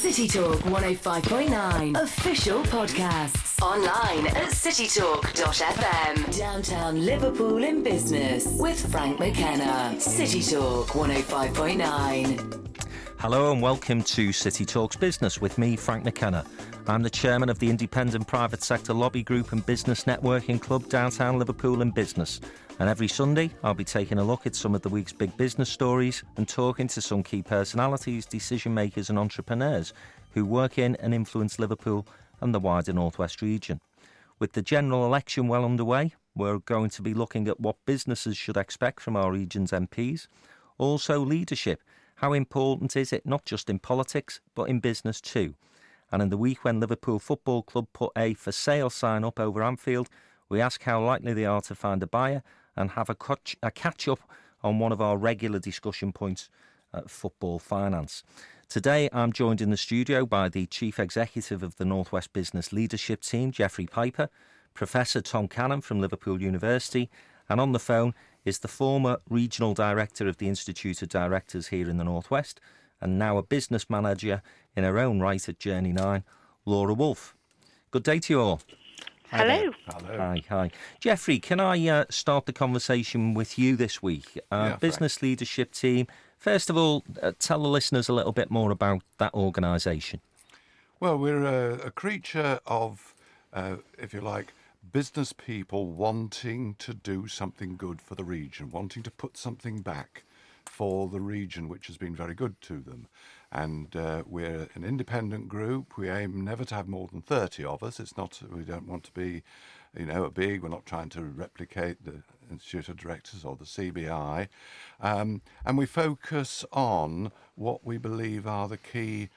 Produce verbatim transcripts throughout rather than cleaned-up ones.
City Talk one oh five point nine official podcasts. Online at city talk dot f m. Downtown Liverpool in business with Frank McKenna. City Talk one oh five point nine. Hello and welcome to City Talks Business with me, Frank McKenna. I'm the chairman of the Independent Private Sector Lobby Group and Business Networking Club, Downtown Liverpool in Business. And every Sunday, I'll be taking a look at some of the week's big business stories and talking to some key personalities, decision makers and entrepreneurs who work in and influence Liverpool and the wider North West region. With the general election well underway, we're going to be looking at what businesses should expect from our region's M Ps. Also leadership. How important is it not just in politics, but in business too? And in the week when Liverpool Football Club put a for sale sign up over Anfield, we ask how likely they are to find a buyer and have a, catch, a catch-up on one of our regular discussion points, uh, football finance. Today, I'm joined in the studio by the Chief Executive of the North West Business Leadership Team, Geoffrey Piper, Professor Tom Cannon from Liverpool University, and on the phone is the former Regional Director of the Institute of Directors here in the North West, and now a business manager in her own right at Journey nine, Laura Wolfe. Good day to you all. Hello. Hello. Hi, hi. Geoffrey, can I uh, start the conversation with you this week? Uh, yeah, business Frank. Leadership Team. First of all, uh, tell the listeners a little bit more about that organisation. Well, we're a, a creature of, uh, if you like, business people wanting to do something good for the region, wanting to put something back for the region, which has been very good to them. And uh, we're an independent group. We aim never to have more than thirty of us. It's not, we don't want to be, you know, a big, we're not trying to replicate the Institute of Directors or the C B I. Um, and we focus on what we believe are the key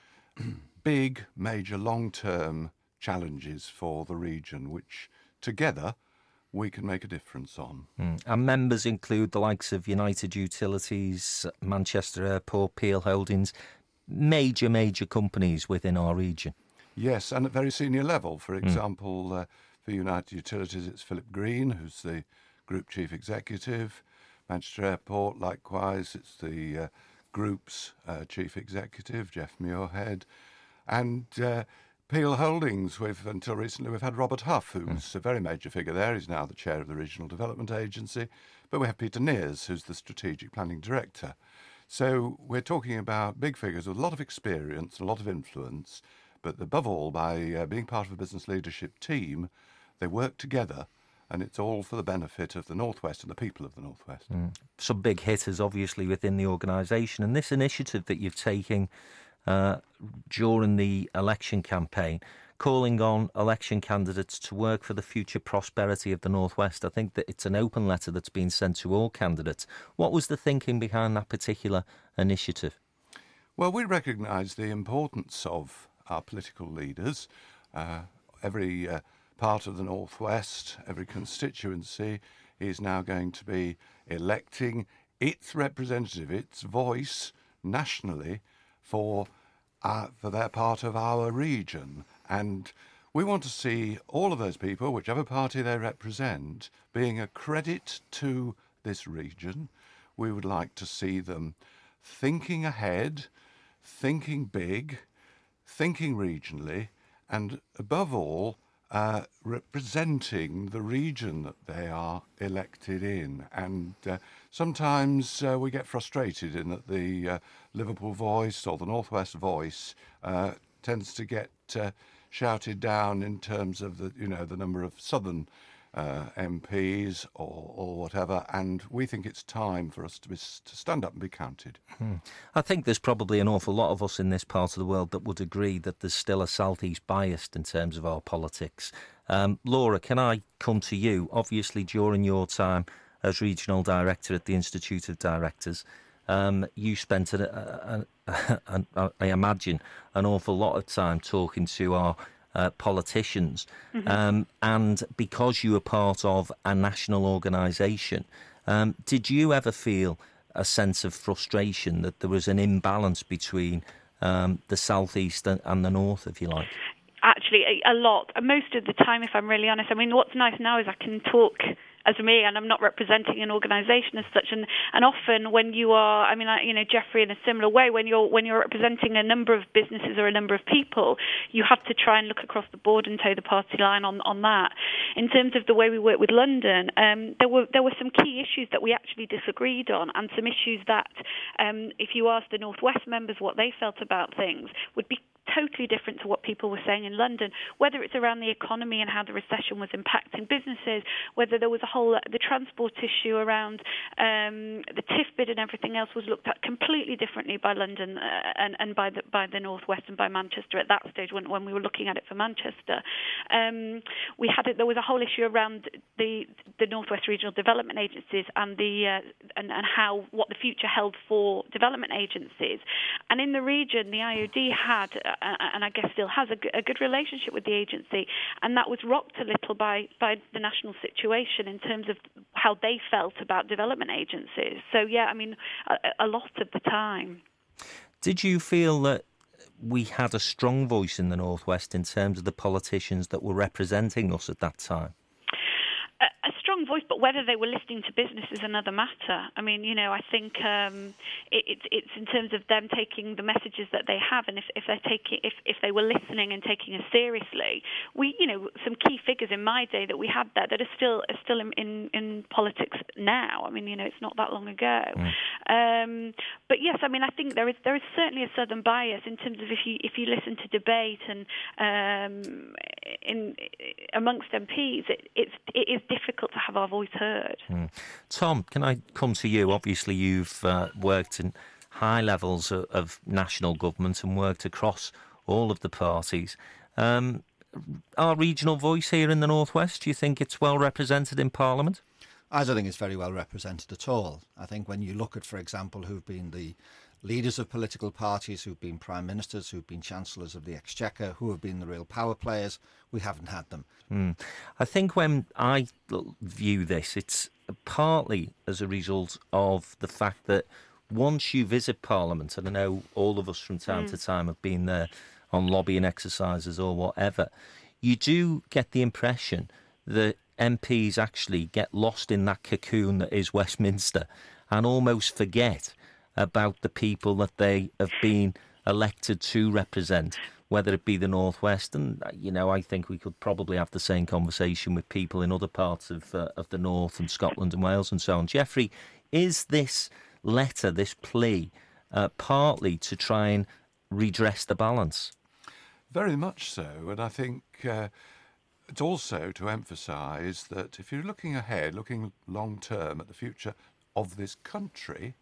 big, major, long-term challenges for the region, which together we can make a difference on. Mm. And members include the likes of United Utilities, Manchester Airport, Peel Holdings, major, major companies within our region. Yes, and at very senior level. For example, mm. uh, for United Utilities, it's Philip Green, who's the Group Chief Executive. Manchester Airport, likewise, it's the uh, Group's uh, Chief Executive, Jeff Muirhead. And uh, Peel Holdings, we've, until recently, we've had Robert Huff, who's mm. a very major figure there. He's now the chair of the Regional Development Agency. But we have Peter Neers, who's the Strategic Planning Director. So we're talking about big figures with a lot of experience and a lot of influence, but above all, by uh, being part of a business leadership team, they work together, and it's all for the benefit of the North West and the people of the North West. Mm. Some big hitters, obviously, within the organisation. And this initiative that you've taken uh, during the election campaign, calling on election candidates to work for the future prosperity of the North West. I think that it's an open letter that's been sent to all candidates. What was the thinking behind that particular initiative? Well, we recognise the importance of our political leaders. Uh, every uh, part of the North West, every constituency is now going to be electing its representative, its voice nationally for uh, for their part of our region. And we want to see all of those people, whichever party they represent, being a credit to this region. We would like to see them thinking ahead, thinking big, thinking regionally, and above all, uh, representing the region that they are elected in. And uh, sometimes uh, we get frustrated in that the uh, Liverpool voice or the North West voice uh, tends to get uh, shouted down in terms of the, you know, the number of southern uh, M Ps or, or whatever, and we think it's time for us to, be, to stand up and be counted. Hmm. I think there's probably an awful lot of us in this part of the world that would agree that there's still a southeast bias in terms of our politics. Um, Laura, can I come to you? Obviously, during your time as Regional Director at the Institute of Directors, um, you spent, a, a, a, a, I imagine, an awful lot of time talking to our Uh, politicians, mm-hmm. um, and because you were part of a national organisation, um, did you ever feel a sense of frustration that there was an imbalance between um, the southeast and, and the north, if you like? Actually, a, a lot. Most of the time, if I'm really honest. I mean, what's nice now is I can talk as me, and I'm not representing an organisation as such. And, and often when you are, I mean, I, you know, Jeffrey, in a similar way, when you're when you're representing a number of businesses or a number of people, you have to try and look across the board and toe the party line on, on that. In terms of the way we work with London, um, there were there were some key issues that we actually disagreed on, and some issues that, um, if you asked the North West members what they felt about things, would be totally different to what people were saying in London, whether it's around the economy and how the recession was impacting businesses, whether there was a whole, the transport issue around um, the T I F bid and everything else was looked at completely differently by London uh, and, and by the by the North West and by Manchester at that stage when, when we were looking at it for Manchester. Um, we had it, there was a whole issue around the the North West Regional Development Agencies and the uh, and, and how what the future held for development agencies. And in the region, the I O D had and I guess still has a, a good relationship with the agency, and that was rocked a little by, by the national situation in terms of how they felt about development agencies. So, yeah, I mean, a, a lot of the time. Did you feel that we had a strong voice in the North West in terms of the politicians that were representing us at that time? A strong voice, but whether they were listening to business is another matter. I mean, you know, I think um, it, it's it's in terms of them taking the messages that they have, and if, if they're taking if, if they were listening and taking us seriously. We, you know, some key figures in my day that we had there that are still are still in, in, in politics now. I mean, you know, it's not that long ago. Mm. Um, but yes, I mean, I think there is there is certainly a southern bias in terms of if you if you listen to debate and um, in amongst M Ps, it, it's it is difficult to have our voice heard. Mm. Tom, can I come to you? Obviously, you've uh, worked in high levels of, of national government and worked across all of the parties. Um, our regional voice here in the North West, do you think it's well represented in Parliament? I don't think it's very well represented at all. I think when you look at, for example, who've been the leaders of political parties, who've been prime ministers, who've been chancellors of the Exchequer, who have been the real power players, we haven't had them. Mm. I think when I view this, it's partly as a result of the fact that once you visit Parliament, and I know all of us from time mm. to time have been there on lobbying exercises or whatever, you do get the impression that M Ps actually get lost in that cocoon that is Westminster and almost forget about the people that they have been elected to represent, whether it be the North West. And, you know, I think we could probably have the same conversation with people in other parts of uh, of the North and Scotland and Wales and so on. Jeffrey, is this letter, this plea, uh, partly to try and redress the balance? Very much so. And I think uh, it's also to emphasise that if you're looking ahead, looking long term at the future of this country,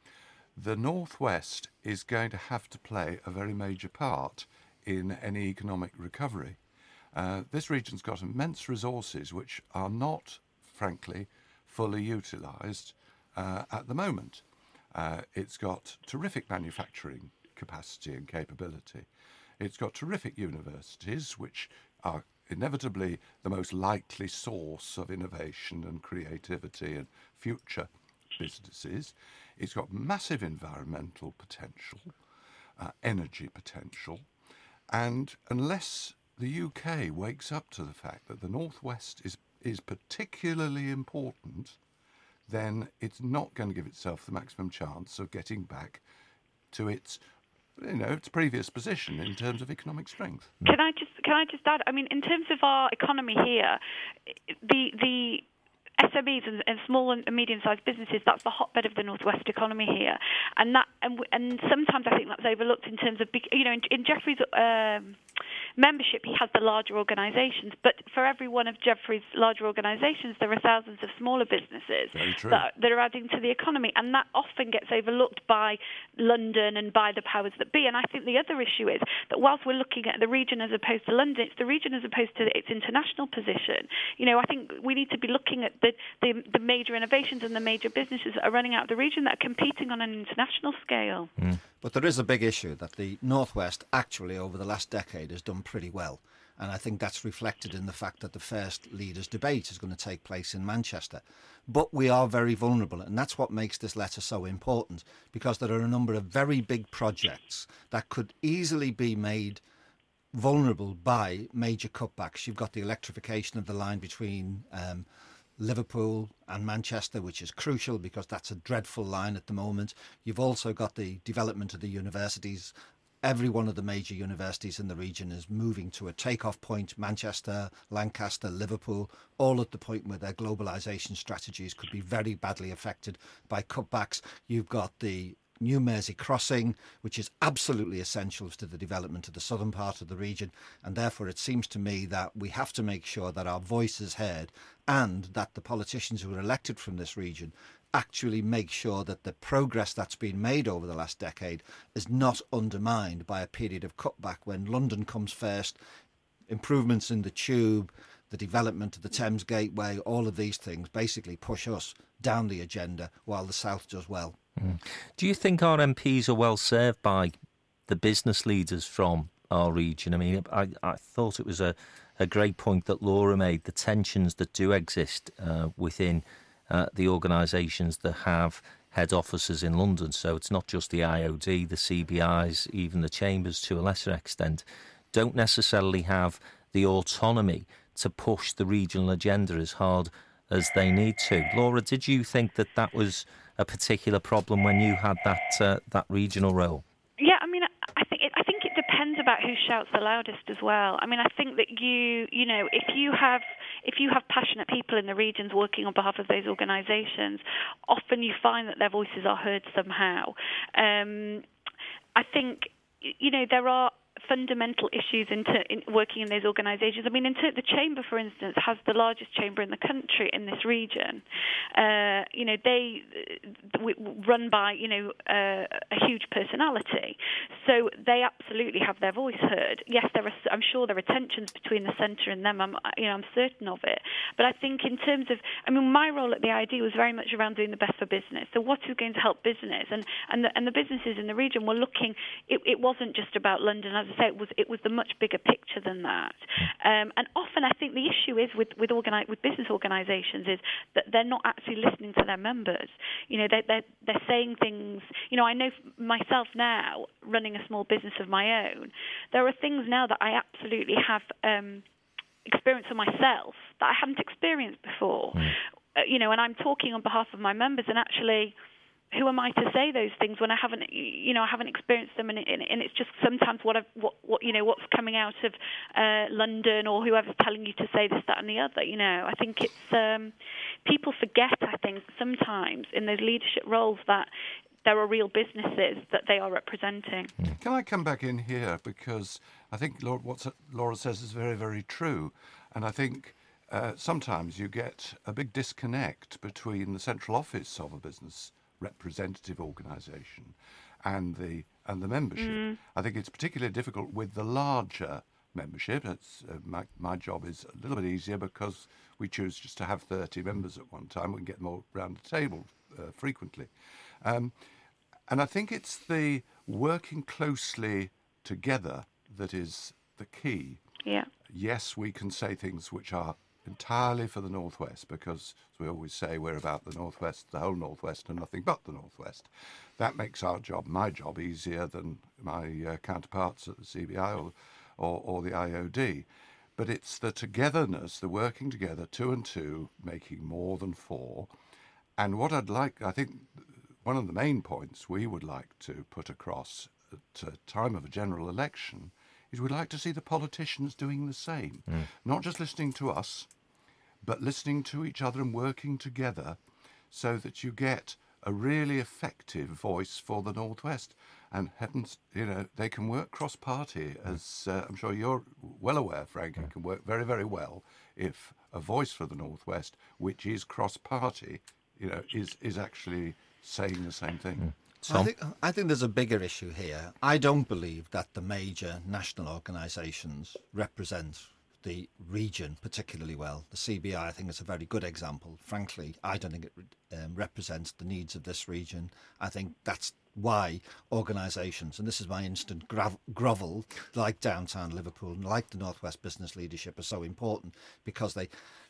the North West is going to have to play a very major part in any economic recovery. Uh, this region's got immense resources which are not, frankly, fully utilised uh, at the moment. Uh, it's got terrific manufacturing capacity and capability. It's got terrific universities which are inevitably the most likely source of innovation and creativity and future businesses. It's got massive environmental potential, uh, energy potential, and unless the U K wakes up to the fact that the North West is, is particularly important, then it's not going to give itself the maximum chance of getting back to its, you know, its previous position in terms of economic strength. Can I just can I just add? I mean, in terms of our economy here, the the S M Es and, and small and medium-sized businesses, that's the hotbed of the Northwest economy here, and that and, and sometimes I think that's overlooked in terms of, you know, in, in Jeffrey's um, membership, he has the larger organisations, but for every one of Jeffrey's larger organisations, there are thousands of smaller businesses that, that are adding to the economy, and that often gets overlooked by London and by the powers that be. And I think the other issue is that whilst we're looking at the region as opposed to London, it's the region as opposed to its international position. You know, I think we need to be looking at the, the, the major innovations and the major businesses that are running out of the region that are competing on an international scale. Mm. But there is a big issue that the Northwest actually over the last decade has done pretty well. And I think that's reflected in the fact that the first leaders' debate is going to take place in Manchester. But we are very vulnerable, and that's what makes this letter so important, because there are a number of very big projects that could easily be made vulnerable by major cutbacks. You've got the electrification of the line between um, Liverpool and Manchester, which is crucial because that's a dreadful line at the moment. You've also got the development of the universities. Every one of the major universities in the region is moving to a takeoff point. Manchester, Lancaster, Liverpool, all at the point where their globalisation strategies could be very badly affected by cutbacks. You've got the New Mersey crossing, which is absolutely essential to the development of the southern part of the region, and therefore it seems to me that we have to make sure that our voice is heard and that the politicians who are elected from this region actually make sure that the progress that's been made over the last decade is not undermined by a period of cutback when London comes first, improvements in the tube, the development of the Thames Gateway, all of these things basically push us down the agenda while the South does well. Mm. Do you think our M Ps are well served by the business leaders from our region? I mean, I, I thought it was a, a great point that Laura made, the tensions that do exist uh, within uh, the organisations that have head offices in London. So it's not just the I O D, the C B Is, even the chambers to a lesser extent, don't necessarily have the autonomy to push the regional agenda as hard as they need to. Laura, did you think that that was a particular problem when you had that uh, that regional role? Yeah, I mean, I think it, I think it depends about who shouts the loudest as well. I mean, I think that you, you know, if you have if you have passionate people in the regions working on behalf of those organisations, often you find that their voices are heard somehow. Um, I think, you know, there are fundamental issues into in working in those organisations. I mean, into the chamber, for instance, has the largest chamber in the country in this region. Uh, you know, they w- run by you know uh, a huge personality, so they absolutely have their voice heard. Yes, there are. I'm sure there are tensions between the centre and them. I'm you know I'm certain of it. But I think in terms of, I mean, my role at the I D was very much around doing the best for business. So what is going to help business, and and the, and the businesses in the region were looking. It, it wasn't just about London. As I say, it was it was the much bigger picture than that. Um, and often I think the issue is with with, organi- with business organisations is that they're not actually listening to their members. You know, they're, they're, they're saying things, you know, I know myself now, running a small business of my own, there are things now that I absolutely have um, experienced for myself that I haven't experienced before. Mm. Uh, you know, and I'm talking on behalf of my members, and actually, who am I to say those things when I haven't, you know, I haven't experienced them, and, it, and it's just sometimes what, I've, what, what, you know, what's coming out of uh, London or whoever's telling you to say this, that, and the other. You know, I think it's um, people forget. I think sometimes in those leadership roles that there are real businesses that they are representing. Can I come back in here, because I think Laura, what Laura says is very, very true, and I think uh, sometimes you get a big disconnect between the central office of a business representative organisation and the and the membership. Mm. I think it's particularly difficult with the larger membership. It's, uh, my, my job is a little bit easier because we choose just to have thirty members at one time. We can get them all around the table uh, frequently. Um, and I think it's the working closely together that is the key. Yeah. Yes, we can say things which are entirely for the Northwest, because, as we always say, we're about the Northwest, the whole Northwest, and nothing but the Northwest. That makes our job, my job, easier than my uh, counterparts at the C B I or, or, or the I O D. But it's the togetherness, the working together, two and two, making more than four. And what I'd like, I think, one of the main points we would like to put across at a time of a general election is we'd like to see the politicians doing the same. Mm. Not just listening to us, but listening to each other and working together so that you get a really effective voice for the Northwest. And heavens, you know, they can work cross-party, as uh, I'm sure you're well aware, Frank, it can work very, very well if a voice for the Northwest, which is cross-party, you know, is, is actually saying the same thing. Mm. I think, I think there's a bigger issue here. I don't believe that the major national organisations represent the region particularly well. The C B I, I think, is a very good example. Frankly, I don't think it um, represents the needs of this region. I think that's why organisations, and this is my instant grav- grovel, like Downtown Liverpool and like the Northwest Business Leadership, are so important, because they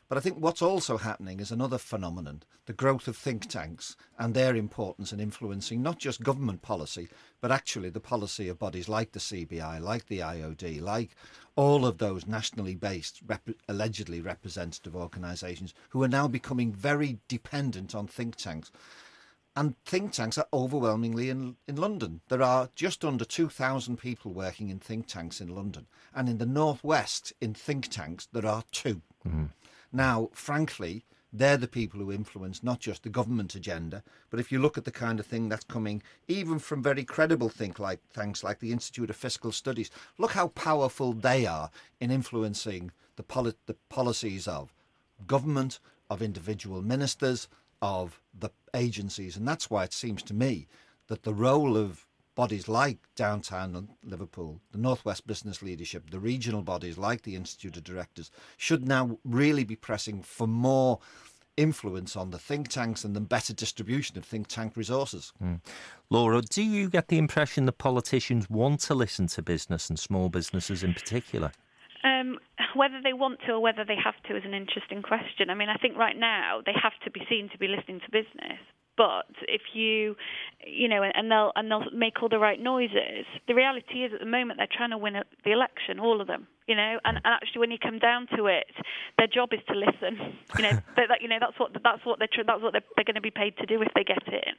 But I think what's also happening is another phenomenon, the growth of think tanks and their importance in influencing not just government policy, but actually the policy of bodies like the C B I, like the I O D, like all of those nationally based, rep- allegedly representative organisations who are now becoming very dependent on think tanks. And think tanks are overwhelmingly in, in London. There are just under two thousand people working in think tanks in London. And in the Northwest, in think tanks, there are two. Mm-hmm. Now, frankly, they're the people who influence not just the government agenda, but if you look at the kind of thing that's coming even from very credible think like things like the Institute of Fiscal Studies, look how powerful they are in influencing the, poli- the policies of government, of individual ministers, of the agencies. And that's why it seems to me that the role of bodies like Downtown Liverpool, the Northwest Business Leadership, the regional bodies like the Institute of Directors should now really be pressing for more influence on the think tanks and the better distribution of think tank resources. Mm. Laura, do you get the impression that politicians want to listen to business and small businesses in particular? Um, whether they want to or whether they have to is an interesting question. I mean, I think right now they have to be seen to be listening to business. But if you, you know, and they'll and they'll make all the right noises. The reality is, at the moment, they're trying to win the election, all of them. You know, and, and actually, when you come down to it, their job is to listen. You know, that, that you know that's what that's what they're that's what they're, they're going to be paid to do if they get it.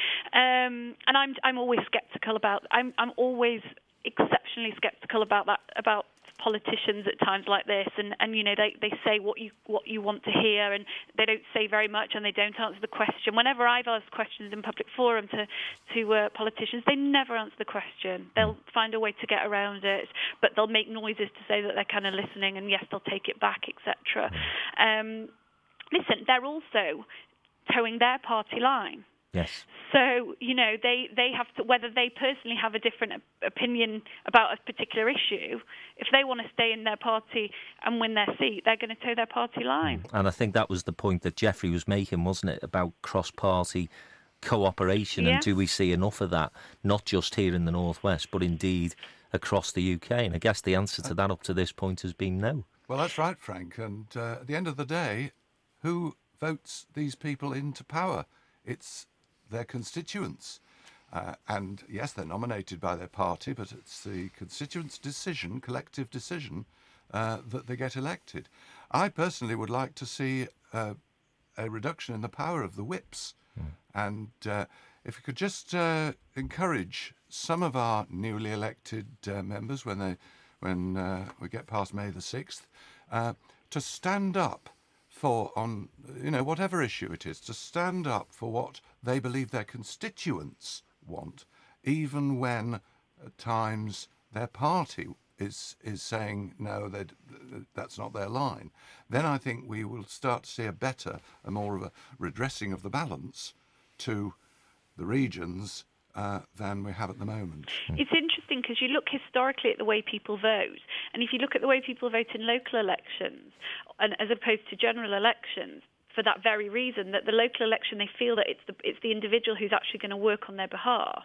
Um, and I'm I'm always sceptical about. I'm I'm always exceptionally sceptical about that about. politicians at times like this, and, and you know they, they say what you what you want to hear, and they don't say very much, and they don't answer the question. Whenever I've asked questions in public forum to to uh, politicians, they never answer the question. They'll find a way to get around it, but they'll make noises to say that they're kind of listening, and yes, they'll take it back, et cetera. Um, listen, they're also towing their party line. Yes. So, you know, they, they have to, whether they personally have a different opinion about a particular issue, if they want to stay in their party and win their seat, they're going to toe their party line. And I think that was the point that Jeffrey was making, wasn't it, about cross-party cooperation, yeah. And do we see enough of that, not just here in the Northwest, but indeed across the U K? And I guess the answer to that up to this point has been no. Well, that's right, Frank. And uh, at the end of the day, who votes these people into power? It's their constituents. Uh, and yes, they're nominated by their party, but it's the constituents' decision, collective decision, uh, that they get elected. I personally would like to see uh, a reduction in the power of the whips. Mm. And uh, if we could just uh, encourage some of our newly elected uh, members when they when uh, we get past May the sixth, uh, to stand up for, on you know, whatever issue it is, to stand up for what they believe their constituents want, even when at times their party is is saying no, that that's not their line. Then I think we will start to see a better, a more of a redressing of the balance to the regions uh, than we have at the moment. It's interesting because you look historically at the way people vote, and if you look at the way people vote in local elections, and as opposed to general elections, for that very reason, that the local election, they feel that it's the it's the individual who's actually going to work on their behalf.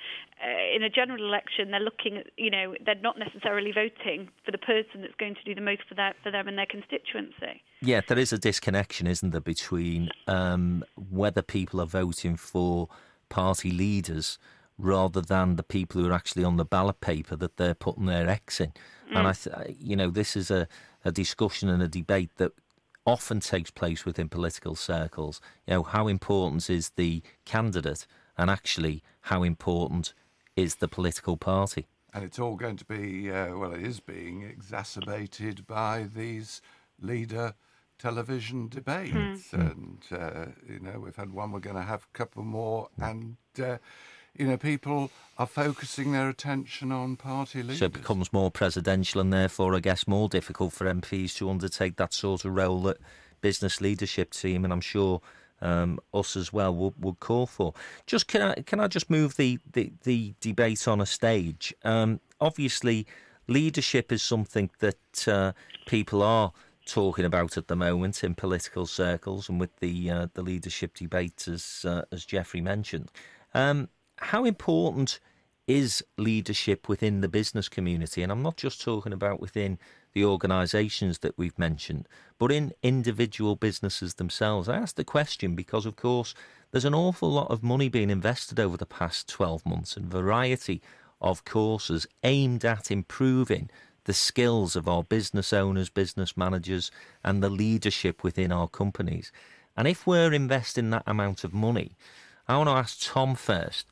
Uh, in a general election, they're looking at, you know, they're not necessarily voting for the person that's going to do the most for that for them and their constituency. Yeah, there is a disconnection, isn't there, between um, whether people are voting for party leaders rather than the people who are actually on the ballot paper that they're putting their X in. Mm. And I, th- you know, this is a, a discussion and a debate that often takes place within political circles. You know, how important is the candidate, and actually how important is the political party? And it's all going to be, uh, well, it is being exacerbated by these leader television debates. Mm. And, uh, you know, we've had one, we're going to have a couple more, and, uh, you know, people are focusing their attention on party leaders. So it becomes more presidential and therefore, I guess, more difficult for M Ps to undertake that sort of role that business leadership team, and I'm sure um, us as well, would, would call for. Just can I can I just move the, the, the debate on a stage? Um, obviously, leadership is something that uh, people are talking about at the moment in political circles, and with the uh, the leadership debate, as uh, as Jeffrey mentioned. Um, How important is leadership within the business community. And I'm not just talking about within the organisations that we've mentioned, but in individual businesses themselves. I ask the question because, of course, there's an awful lot of money being invested over the past twelve months and variety of courses aimed at improving the skills of our business owners, business managers, and the leadership within our companies. And if we're investing that amount of money, I want to ask Tom first,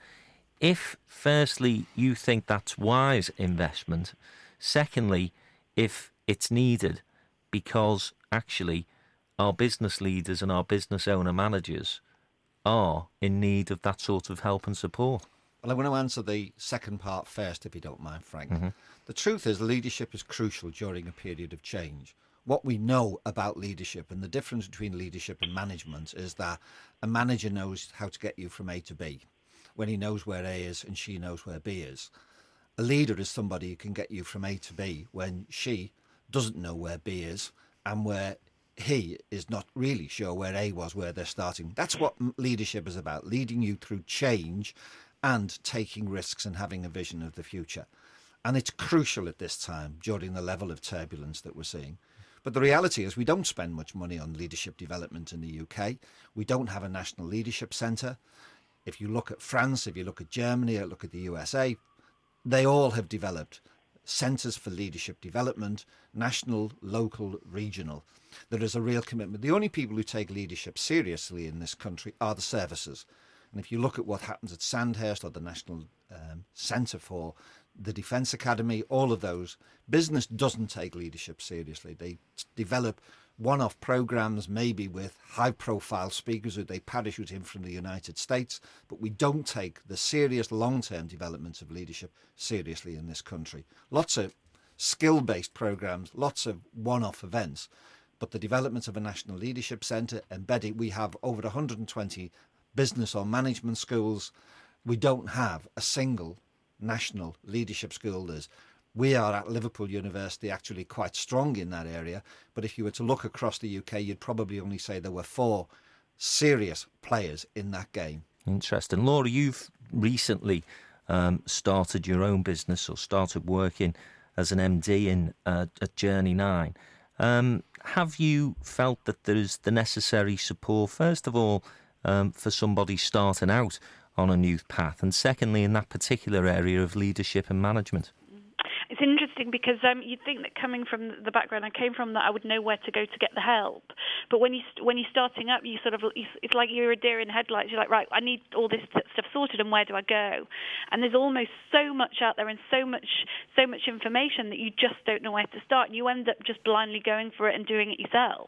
if firstly you think that's wise investment, secondly, if it's needed because actually our business leaders and our business owner managers are in need of that sort of help and support. Well, I want to answer the second part first, if you don't mind, Frank. Mm-hmm. The truth is leadership is crucial during a period of change. What we know about leadership and the difference between leadership and management is that a manager knows how to get you from A to B when he knows where A is and she knows where B is. A leader is somebody who can get you from A to B when she doesn't know where B is and where he is not really sure where A was, where they're starting. That's what leadership is about, leading you through change and taking risks and having a vision of the future. And it's crucial at this time during the level of turbulence that we're seeing. But the reality is we don't spend much money on leadership development in the U K. We don't have a national leadership centre. If you look at France, if you look at Germany, or look at the U S A, they all have developed centres for leadership development, national, local, regional. There is a real commitment. The only people who take leadership seriously in this country are the services. And if you look at what happens at Sandhurst or the National um, Centre for the Defence Academy, all of those, business doesn't take leadership seriously. They develop one-off programmes, maybe with high-profile speakers who they parachute in from the United States, but we don't take the serious long-term development of leadership seriously in this country. Lots of skill-based programmes, lots of one-off events, but the development of a national leadership centre, embedded, we have over one hundred twenty business or management schools. We don't have a single national leadership school. There's We are at Liverpool University actually quite strong in that area, but if you were to look across the U K, you'd probably only say there were four serious players in that game. Interesting. Laura, you've recently um, started your own business or started working as an M D in uh, at Journey nine. Um, have you felt that there is the necessary support, first of all, um, for somebody starting out on a new path, and secondly, in that particular area of leadership and management? It's interesting because um, you'd think that coming from the background I came from, that I would know where to go to get the help. But when you when you're starting up, you sort of it's like you're a deer in headlights. You're like, right, I need all this stuff sorted, and where do I go? And there's almost so much out there and so much so much information that you just don't know where to start. And you end up just blindly going for it and doing it yourself.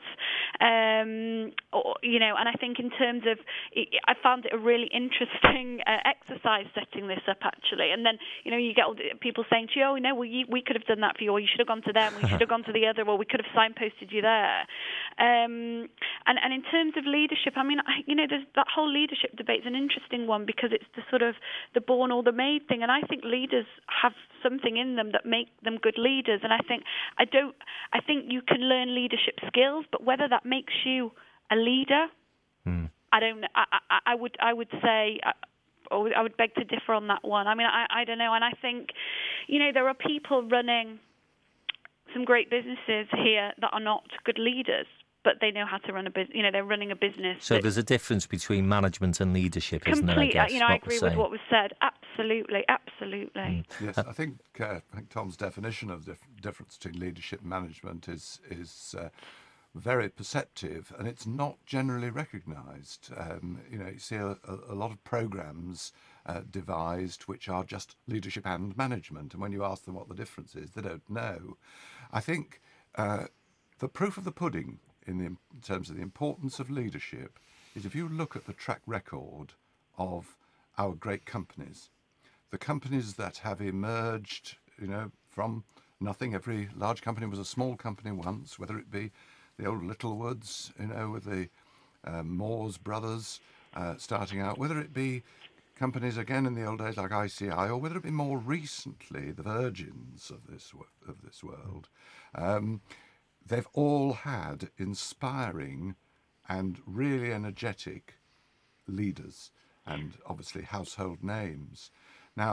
Um, or, you know, and I think in terms of, I found it a really interesting uh, exercise setting this up actually. And then you know you get all the people saying to you, oh, no, well, you, we could have done that for you, or you should have gone to them, we should have gone to the other, or we could have signposted you there. Um, and, and in terms of leadership, I mean, I, you know, there's, that whole leadership debate is an interesting one because it's the sort of the born or the made thing. And I think leaders have something in them that make them good leaders. And I think I don't. I think you can learn leadership skills, but whether that makes you a leader, mm. I don't. I, I, I would. I would say. I would beg to differ on that one. I mean, I, I don't know. And I think, you know, there are people running some great businesses here that are not good leaders, but they know how to run a business. You know, they're running a business. So there's a difference between management and leadership, isn't there? I guess, you know, I agree with what was said. Absolutely, absolutely. Mm. Yes, I think uh, I think Tom's definition of the difference between leadership and management is is. Uh, very perceptive, and it's not generally recognised. Um, you know, you see a, a lot of programmes uh, devised which are just leadership and management, and when you ask them what the difference is, they don't know. I think uh, the proof of the pudding in, the, in terms of the importance of leadership is if you look at the track record of our great companies, the companies that have emerged, you know, from nothing. Every large company was a small company once, whether it be the old Littlewoods, you know, with the uh, Moores brothers uh, starting out, whether it be companies again in the old days like I C I, or whether it be more recently the Virgins of this of this world, um, they've all had inspiring and really energetic leaders and obviously household names. Now,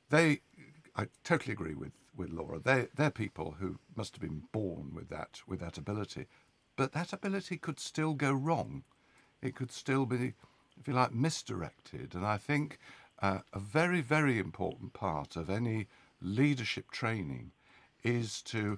they, I totally agree with, with Laura. They, they're people who must have been born with that, with that ability. But that ability could still go wrong. It could still be, if you like, misdirected. And I think uh, a very, very important part of any leadership training is to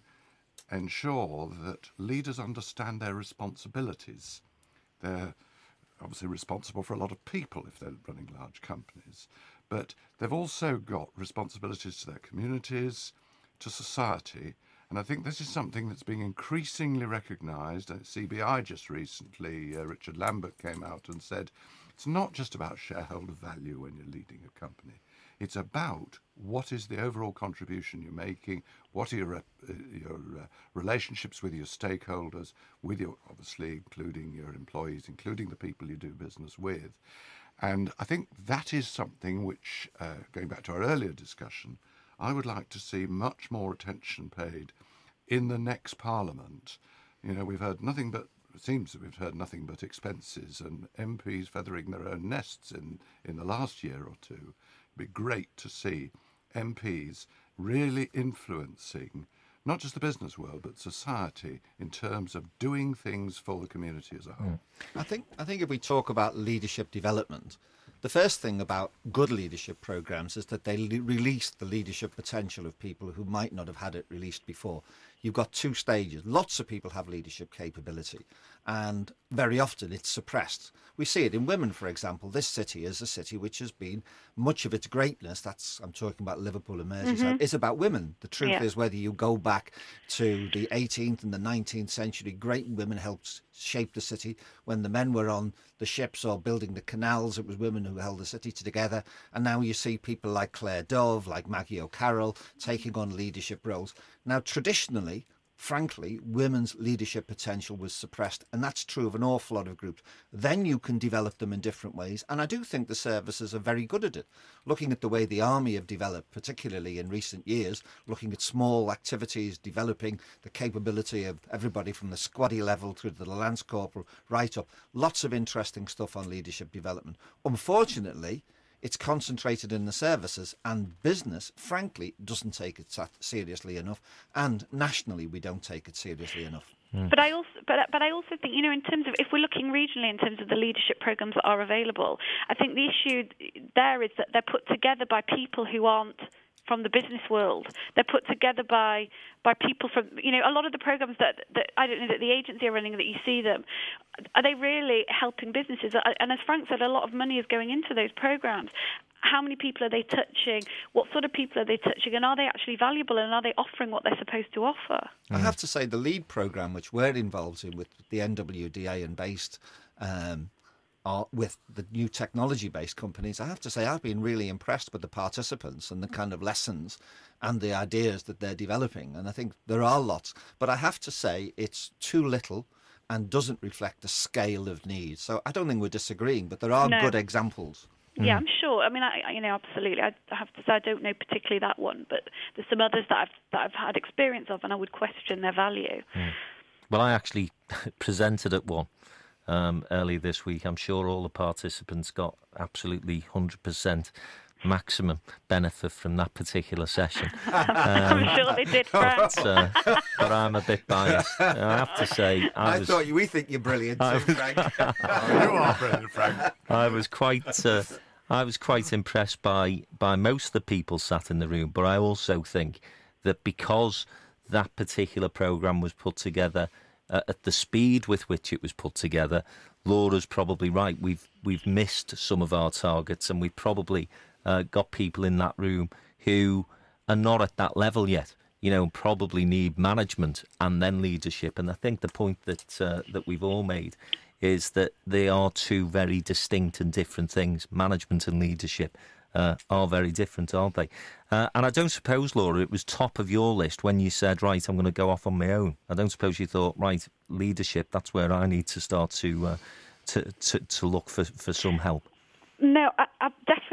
ensure that leaders understand their responsibilities. They're obviously responsible for a lot of people if they're running large companies, but they've also got responsibilities to their communities, to society. And I think this is something that's being increasingly recognised. At C B I just recently, uh, Richard Lambert came out and said, it's not just about shareholder value when you're leading a company. It's about what is the overall contribution you're making, what are your, uh, your uh, relationships with your stakeholders, with your, obviously, including your employees, including the people you do business with. And I think that is something which, uh, going back to our earlier discussion, I would like to see much more attention paid in the next Parliament. You know, we've heard nothing but, it seems that we've heard nothing but expenses and M Ps feathering their own nests in, in the last year or two. It'd be great to see M Ps really influencing not just the business world, but society in terms of doing things for the community as a whole. I think, I think if we talk about leadership development, the first thing about good leadership programs is that they le- release the leadership potential of people who might not have had it released before. You've got two stages. Lots of people have leadership capability, and very often it's suppressed. We see it in women, for example. This city is a city which has been, much of its greatness, that's, I'm talking about Liverpool and Merseyside, mm-hmm. is about women. The truth yeah. is, whether you go back to the eighteenth and the nineteenth century, great women helped shape the city. When the men were on the ships or building the canals, it was women who held the city together. And now you see people like Claire Dove, like Maggie O'Carroll, taking on leadership roles. Now, traditionally, frankly, women's leadership potential was suppressed, and that's true of an awful lot of groups. Then you can develop them in different ways, and I do think the services are very good at it. Looking at the way the army have developed, particularly in recent years, looking at small activities, developing the capability of everybody from the squaddy level through to the lance corporal, right up. Lots of interesting stuff on leadership development. Unfortunately, it's concentrated in the services, and business, frankly, doesn't take it seriously enough, and nationally we don't take it seriously enough. Mm. But I also, but but I also think, you know, in terms of, if we're looking regionally in terms of the leadership programs that are available, I think the issue there is that they're put together by people who aren't from the business world. They're put together by by people from, you know, a lot of the programs that, that I don't know, that the agency are running, that you see them, are they really helping businesses? And as Frank said, a lot of money is going into those programs. How many people are they touching? What sort of people are they touching? And are they actually valuable? And are they offering what they're supposed to offer? I have to say the LEAD programme, which we're involved in with the N W D A and based um, are with the new technology-based companies, I have to say I've been really impressed with the participants and the kind of lessons and the ideas that they're developing. And I think there are lots. But I have to say it's too little and doesn't reflect the scale of need. So I don't think we're disagreeing, but there are no. good examples. Yeah, I'm sure. I mean, I, you know, absolutely. I have to say I don't know particularly that one, but there's some others that I've that I've had experience of, and I would question their value. Mm. Well, I actually presented at one um, earlier this week. I'm sure all the participants got absolutely one hundred percent maximum benefit from that particular session. I'm um, sure they did, Frank. But, uh, but I'm a bit biased. I have to say, I, I was, thought you, we think you're brilliant, too, Frank. Oh, you are brilliant, Frank. I was quite. Uh, I was quite impressed by, by most of the people sat in the room, but I also think that because that particular programme was put together uh, at the speed with which it was put together, Laura's probably right. We've we've missed some of our targets, and we've probably uh, got people in that room who are not at that level yet. You know, probably need management and then leadership. And I think the point that uh, that we've all made is that they are two very distinct and different things. Management and leadership uh, are very different, aren't they? Uh, and I don't suppose, Laura, it was top of your list when you said, right, I'm going to go off on my own. I don't suppose you thought, right, leadership, that's where I need to start to uh, to, to, to look for, for some help. No, I, I definitely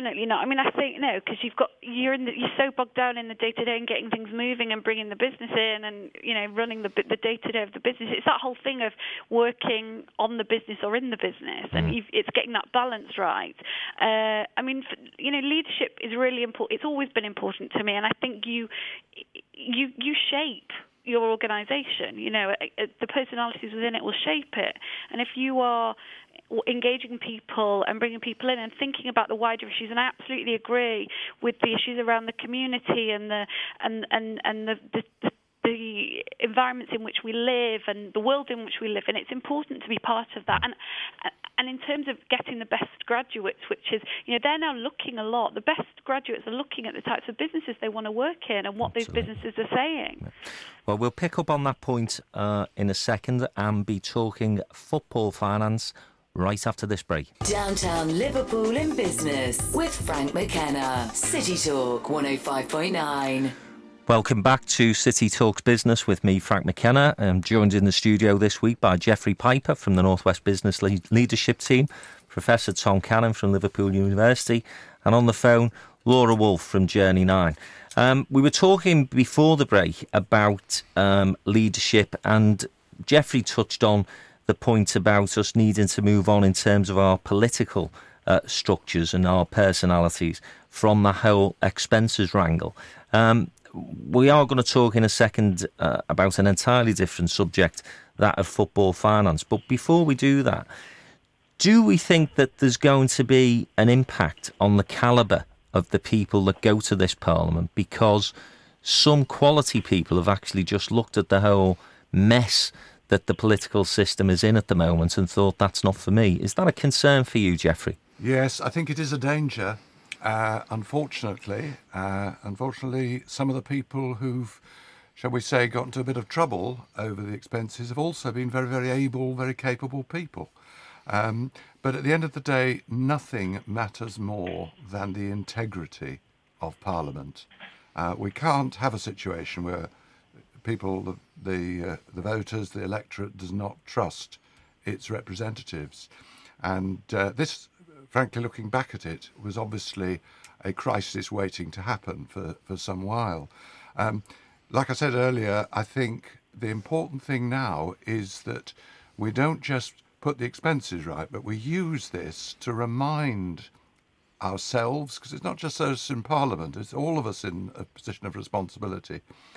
definitely not. I mean, I think no, because you've got you're in the, you're so bogged down in the day to day and getting things moving and bringing the business in and you know running the the day to day of the business. It's that whole thing of working on the business or in the business, mm. and you've, it's getting that balance right. Uh, I mean, you know, leadership is really important. It's always been important to me, and I think you you you shape your organisation. You know, the personalities within it will shape it, and if you are engaging people and bringing people in and thinking about the wider issues, and I absolutely agree with the issues around the community and the and and and the, the, the the environments in which we live and the world in which we live in. It's important to be part of that. And and in terms of getting the best graduates, which is, you know, they're now looking a lot. The best graduates are looking at the types of businesses they want to work in and what Absolutely. Those businesses are saying. Well, we'll pick up on that point uh, in a second and be talking football finance right after this break. Downtown Liverpool in Business with Frank McKenna. City Talk one oh five point nine. Welcome back to City Talks Business with me, Frank McKenna. I'm joined in the studio this week by Geoffrey Piper from the Northwest Business Le- Leadership Team, Professor Tom Cannon from Liverpool University, and on the phone, Laura Wolfe from Journey nine. Um, we were talking before the break about um, leadership, and Geoffrey touched on the point about us needing to move on in terms of our political uh, structures and our personalities from the whole expenses wrangle. Um, we are going to talk in a second uh, about an entirely different subject, that of football finance. But before we do that, do we think that there's going to be an impact on the calibre of the people that go to this Parliament? Because some quality people have actually just looked at the whole mess that the political system is in at the moment and thought, that's not for me. Is that a concern for you, Geoffrey? Yes, I think it is a danger. Uh, unfortunately, uh, unfortunately, some of the people who've, shall we say, got into a bit of trouble over the expenses have also been very, very able, very capable people. Um, but at the end of the day, nothing matters more than the integrity of Parliament. Uh, we can't have a situation where people, the the, uh, the voters, the electorate does not trust its representatives. And uh, this, frankly, looking back at it, was obviously a crisis waiting to happen for, for some while. Um, like I said earlier, I think the important thing now is that we don't just put the expenses right, but we use this to remind ourselves, because it's not just us in Parliament, it's all of us in a position of responsibility,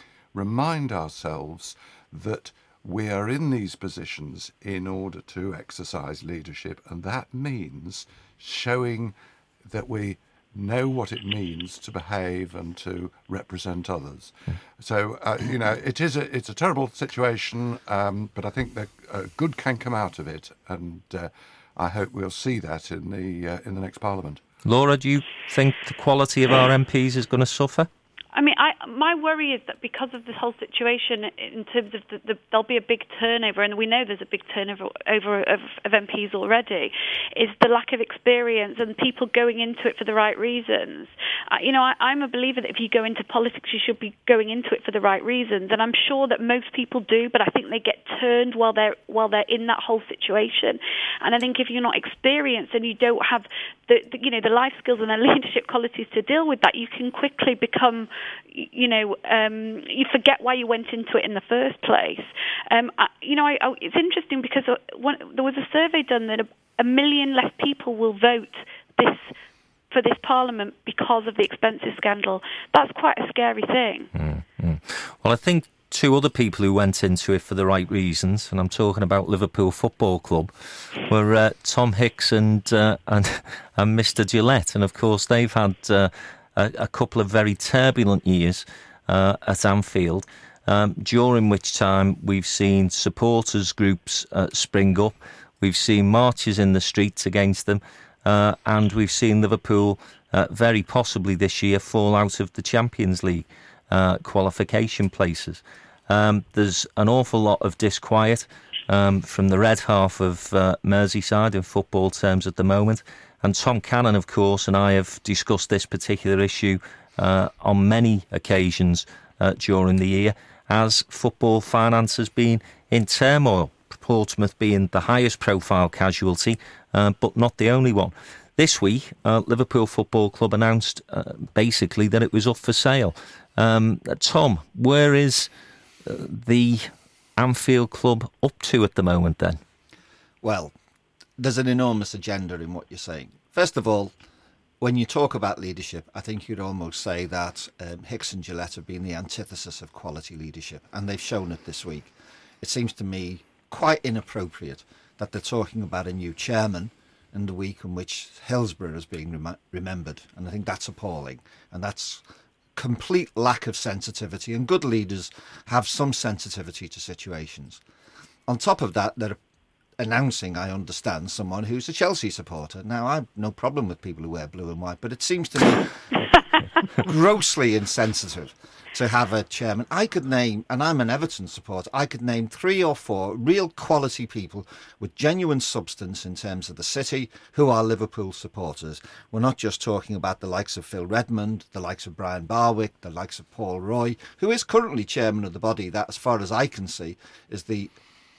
remind ourselves that we are in these positions in order to exercise leadership, and that means showing that we know what it means to behave and to represent others. Mm. So, uh, you know, it is a, it's a terrible situation, um, but I think that uh, good can come out of it, and uh, I hope we'll see that in the uh, in the next Parliament. Laura, do you think the quality of our M Ps is going to suffer? I mean, I, my worry is that because of this whole situation, in terms of the, the, there'll be a big turnover, and we know there's a big turnover over of, of M Ps already, is the lack of experience and people going into it for the right reasons. Uh, you know, I, I'm a believer that if you go into politics, you should be going into it for the right reasons, and I'm sure that most people do, but I think they get turned while they're while they're in that whole situation. And I think if you're not experienced and you don't have the, the you know the life skills and the leadership qualities to deal with that, you can quickly become, you know, um, you forget why you went into it in the first place. Um, I, you know, I, I, it's interesting because one, there was a survey done that a, a million less people will vote this for this Parliament because of the expenses scandal. That's quite a scary thing. Mm-hmm. Well, I think two other people who went into it for the right reasons, and I'm talking about Liverpool Football Club, were uh, Tom Hicks and, uh, and and Mister Gillette, and of course they've had Uh, A, a couple of very turbulent years uh, at Anfield, um, during which time we've seen supporters groups uh, spring up, we've seen marches in the streets against them, uh, and we've seen Liverpool uh, very possibly this year fall out of the Champions League uh, qualification places. Um, there's an awful lot of disquiet um, from the red half of uh, Merseyside in football terms at the moment. And Tom Cannon, of course, and I have discussed this particular issue uh, on many occasions uh, during the year, as football finance has been in turmoil, Portsmouth being the highest profile casualty, uh, but not the only one. this week, uh, Liverpool Football Club announced uh, basically that it was up for sale. Um, Tom, where is uh, the Anfield Club up to at the moment then? Well, there's an enormous agenda in what you're saying. First of all, when you talk about leadership, I think you'd almost say that um, Hicks and Gillett have been the antithesis of quality leadership, and they've shown it this week. It seems to me quite inappropriate that they're talking about a new chairman in the week in which Hillsborough is being rem- remembered, and I think that's appalling, and that's complete lack of sensitivity, and good leaders have some sensitivity to situations. On top of that, they're announcing, I understand, someone who's a Chelsea supporter. Now, I've no problem with people who wear blue and white, but it seems to me grossly insensitive to have a chairman. I could name, and I'm an Everton supporter, I could name three or four real quality people with genuine substance in terms of the city who are Liverpool supporters. We're not just talking about the likes of Phil Redmond, the likes of Brian Barwick, the likes of Paul Roy, who is currently chairman of the body that, as far as I can see, is the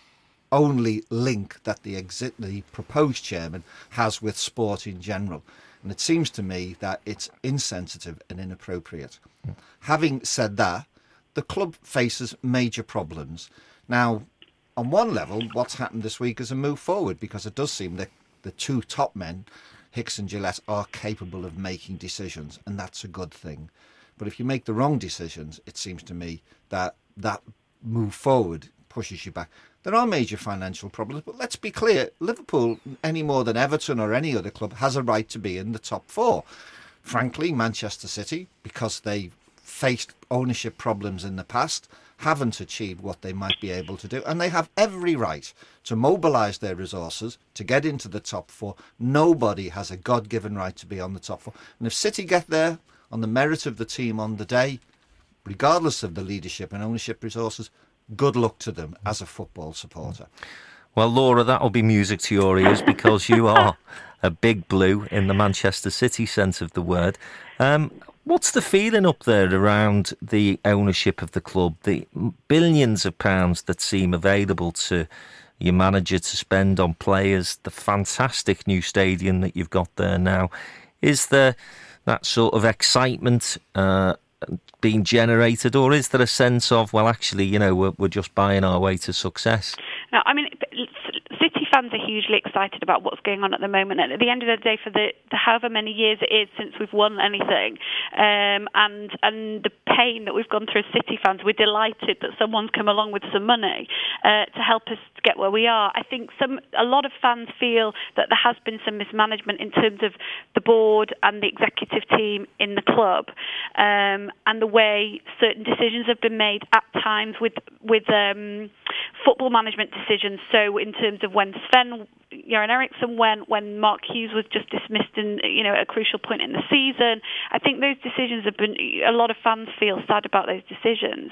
only link that the exit, the proposed chairman has with sport in general. And it seems to me that it's insensitive and inappropriate. Mm. Having said that, the club faces major problems. Now, on one level, what's happened this week is a move forward, because it does seem that the two top men, Hicks and Gillett, are capable of making decisions, and that's a good thing. But if you make the wrong decisions, it seems to me that that move forward pushes you back. There are major financial problems, but let's be clear, Liverpool, any more than Everton or any other club, has a right to be in the top four. Frankly, Manchester City, because they faced ownership problems in the past, haven't achieved what they might be able to do, and they have every right to mobilise their resources to get into the top four. Nobody has a God-given right to be on the top four. And if City get there on the merit of the team on the day, regardless of the leadership and ownership resources, good luck to them as a football supporter. Well, Laura, that'll be music to your ears, because you are a big blue in the Manchester City sense of the word. Um, what's the feeling up there around the ownership of the club, the billions of pounds that seem available to your manager to spend on players, the fantastic new stadium that you've got there now? Is there that sort of excitement uh, being generated, or is there a sense of, well, actually, you know, we're, we're just buying our way to success? No, I mean, City fans are hugely excited about what's going on at the moment. And at the end of the day, for the, the however many years it is since we've won anything, um, and and the pain that we've gone through as City fans, we're delighted that someone's come along with some money uh, to help us get where we are. I think some a lot of fans feel that there has been some mismanagement in terms of the board and the executive team in the club, um, and the way certain decisions have been made at times with with um, football management decisions. So in terms of when Sven Göran Eriksson went, when Mark Hughes was just dismissed in, you know, at a crucial point in the season, I think those decisions have been, a lot of fans feel sad about those decisions.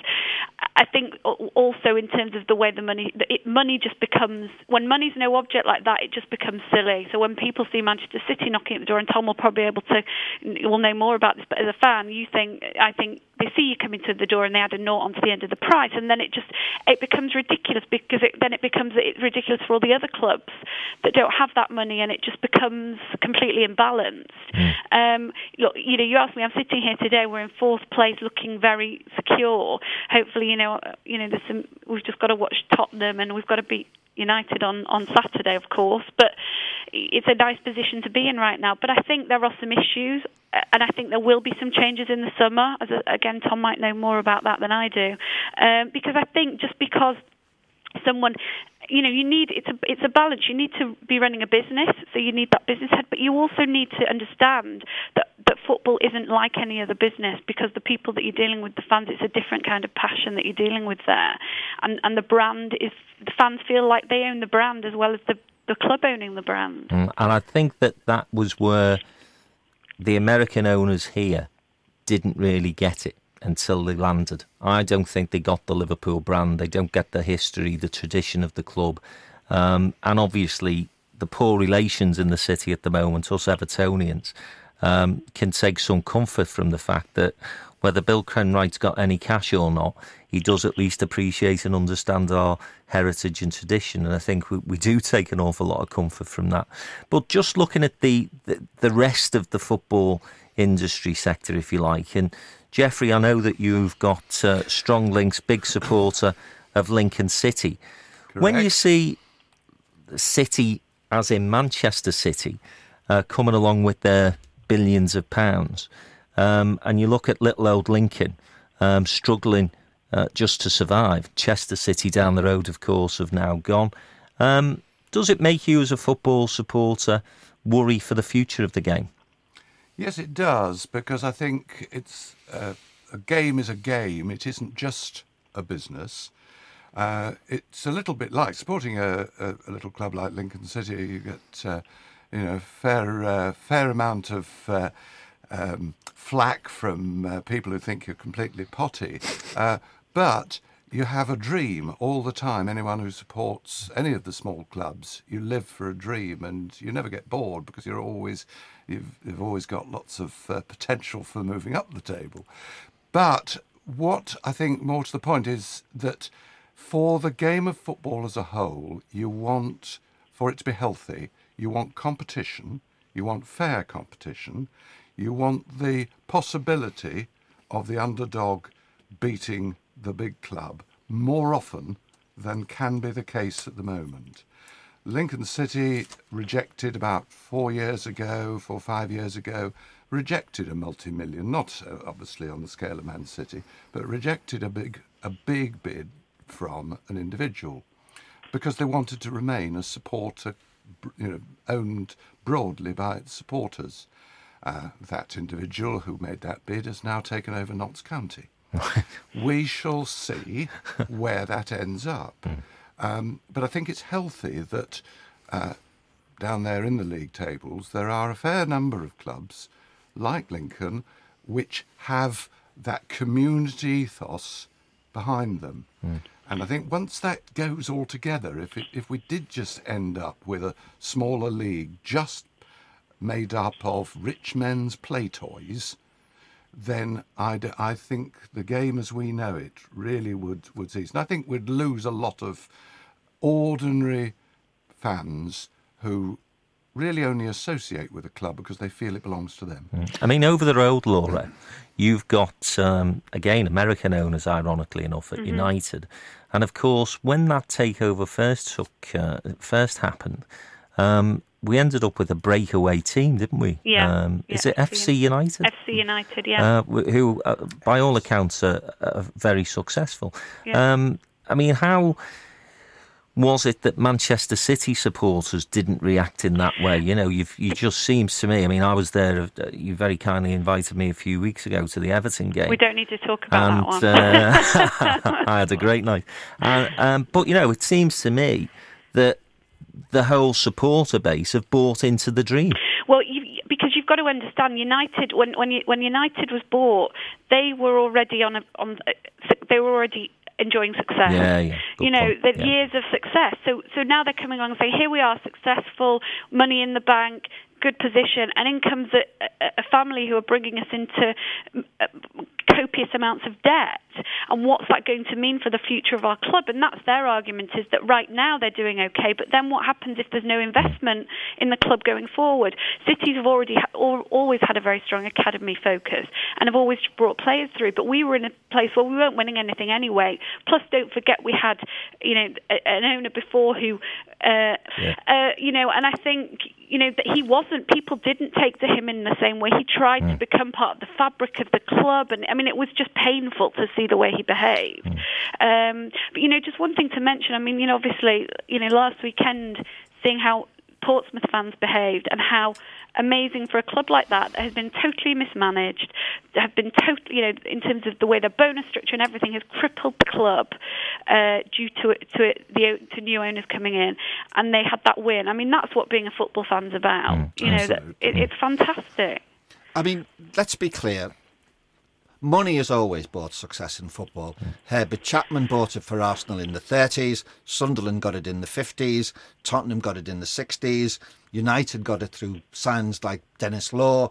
I think also in terms of the way the money, it, money just becomes, when money's no object like that, it just becomes silly. So when people see Manchester City knocking at the door, and Tom will probably be able to, will know more about this, but as a fan, you think, I think they see you coming to the door and they add a naught onto the end of the price, and then it just, it becomes ridiculous, because it, then it becomes it's ridiculous for all the other clubs that don't have that money, and it just becomes completely imbalanced. Mm. Um, look, you know, you asked me, I'm sitting here today, we're in fourth place, looking very secure. Hopefully, you know, you know, there's some, we've just got to watch Tottenham, and we've got to beat United on, on Saturday, of course, but it's a nice position to be in right now. But I think there are some issues, and I think there will be some changes in the summer. As a, again, Tom might know more about that than I do, um, because I think just because someone, you know, you need, it's a it's a balance. You need to be running a business, so you need that business head, but you also need to understand that, that football isn't like any other business, because the people that you're dealing with, the fans, it's a different kind of passion that you're dealing with there, and and the brand is, the fans feel like they own the brand as well as the the club owning the brand. Mm, and I think that that was where the American owners here didn't really get it until they landed. I don't think they got the Liverpool brand. They don't get the history, the tradition of the club. Um, and obviously, the poor relations in the city at the moment, us Evertonians, um, can take some comfort from the fact that whether Bill Kenwright's got any cash or not, he does at least appreciate and understand our heritage and tradition, and I think we, we do take an awful lot of comfort from that. But just looking at the, the, the rest of the football industry sector, if you like, and Geoffrey, I know that you've got uh, strong links, big supporter of Lincoln City. Correct. When you see City, as in Manchester City, uh, coming along with their billions of pounds, um, and you look at little old Lincoln um, struggling uh, just to survive, Chester City down the road, of course, have now gone. Um, does it make you, as a football supporter, worry for the future of the game? Yes, it does, because I think it's uh, a game is a game. It isn't just a business. Uh, it's a little bit like supporting a, a, a little club like Lincoln City. You get, uh, you know, fair uh, fair amount of uh, um, flack from uh, people who think you're completely potty, uh, but you have a dream all the time. Anyone who supports any of the small clubs, you live for a dream, and you never get bored because you're always you've, you've always got lots of uh, potential for moving up the table. But what I think more to the point is that for the game of football as a whole, you want, for it to be healthy, you want competition, you want fair competition, you want the possibility of the underdog beating the big club more often than can be the case at the moment. Lincoln City rejected about four years ago, four or five years ago, rejected a multi-million, not uh, obviously on the scale of Man City, but rejected a big, a big bid from an individual because they wanted to remain a supporter, you know, owned broadly by its supporters. Uh, that individual who made that bid has now taken over Notts County. We shall see where that ends up. Um, but I think it's healthy that uh, down there in the league tables there are a fair number of clubs like Lincoln which have that community ethos behind them. Mm. And I think once that goes all together, if it, if we did just end up with a smaller league just made up of rich men's play toys, then I'd, I think the game as we know it really would, would cease. And I think we'd lose a lot of ordinary fans who really only associate with a club because they feel it belongs to them. Mm. I mean, over the road, Laura, you've got, um, again, American owners, ironically enough, at mm-hmm. United. And, of course, when that takeover first took, uh, first happened, um, we ended up with a breakaway team, didn't we? Yeah. Um, yeah is it F C United? F C United, yeah. Uh, who, uh, by all accounts, are, are very successful. Yeah. Um, I mean, how was it that Manchester City supporters didn't react in that way? You know, you've, you just seems to me, I mean, I was there, uh, you very kindly invited me a few weeks ago to the Everton game. We don't need to talk about and, that one. uh, I had a great night. Uh, um, but, you know, it seems to me that the whole supporter base have bought into the dream. Well, you, because you've got to understand, United, when when, you, when United was bought, they were already on a, on, they were already enjoying success. Yeah, yeah. You know, point. the yeah. years of success. So so now they're coming along and saying, here we are, successful, money in the bank, good position, and in comes a, a family who are bringing us into copious amounts of debt. And what's that going to mean for the future of our club? And that's their argument, is that right now they're doing okay, but then what happens if there's no investment in the club going forward? Cities have already ha- always had a very strong academy focus and have always brought players through, but we were in a place where we weren't winning anything anyway. Plus, don't forget, we had, you know, a, an owner before who, uh, yeah. uh, you know, and I think, you know, that he wasn't, people didn't take to him in the same way. He tried mm. to become part of the fabric of the club, and I mean, it was just painful to see the way he behaved. Mm. Um, but, you know, just one thing to mention, I mean, you know, obviously, you know, last weekend, seeing how Portsmouth fans behaved and how amazing for a club like that that has been totally mismanaged, have been totally, you know, in terms of the way their bonus structure and everything has crippled the club uh, due to it, to it, the to new owners coming in, and they had that win. I mean, that's what being a football fan's about. Mm, you know, that it, it's fantastic. I mean, let's be clear. Money has always bought success in football. Mm. Herbert Chapman bought it for Arsenal in the thirties. Sunderland got it in the fifties. Tottenham got it in the sixties. United got it through signs like Dennis Law.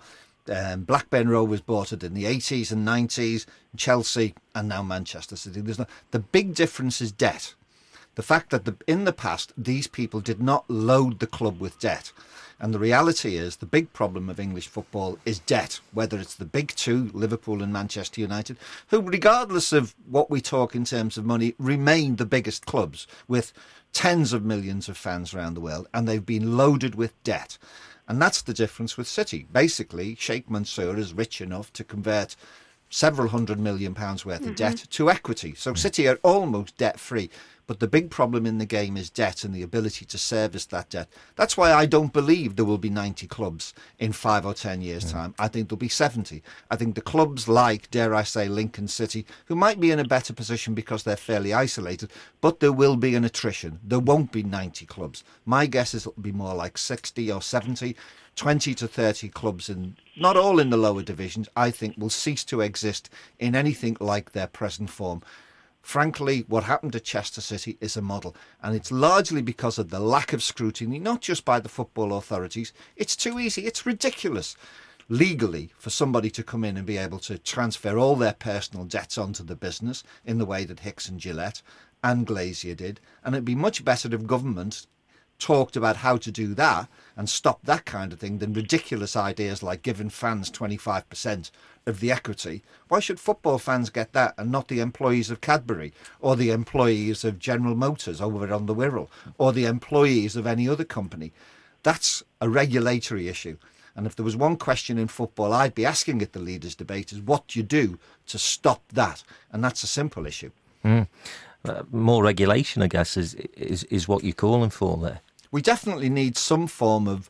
Um, Blackburn Rovers bought it in the eighties and nineties, Chelsea, and now Manchester City. There's no, the big difference is debt. The fact that the, in the past, these people did not load the club with debt. And the reality is the big problem of English football is debt, whether it's the big two, Liverpool and Manchester United, who, regardless of what we talk in terms of money, remain the biggest clubs with tens of millions of fans around the world, and they've been loaded with debt. And that's the difference with City. Basically, Sheikh Mansour is rich enough to convert several hundred million pounds worth mm-hmm. of debt to equity. So City are almost debt-free. But the big problem in the game is debt and the ability to service that debt. That's why I don't believe there will be ninety clubs in five or ten years' yeah. time. I think there'll be seventy. I think the clubs like, dare I say, Lincoln City, who might be in a better position because they're fairly isolated, but there will be an attrition. There won't be ninety clubs. My guess is it'll be more like sixty or seventy. twenty to thirty clubs, in not all in the lower divisions, I think will cease to exist in anything like their present form. Frankly, what happened to Chester City is a model, and it's largely because of the lack of scrutiny, not just by the football authorities. It's too easy. It's ridiculous legally for somebody to come in and be able to transfer all their personal debts onto the business in the way that Hicks and Gillette and Glazier did. And it'd be much better if government talked about how to do that and stop that kind of thing than ridiculous ideas like giving fans twenty-five percent of the equity. Why should football fans get that and not the employees of Cadbury or the employees of General Motors over on the Wirral or the employees of any other company? That's a regulatory issue. And if there was one question in football I'd be asking at the leaders' debate is what do you do to stop that? And that's a simple issue. Mm. Uh, more regulation, I guess, is, is is what you're calling for there. We definitely need some form of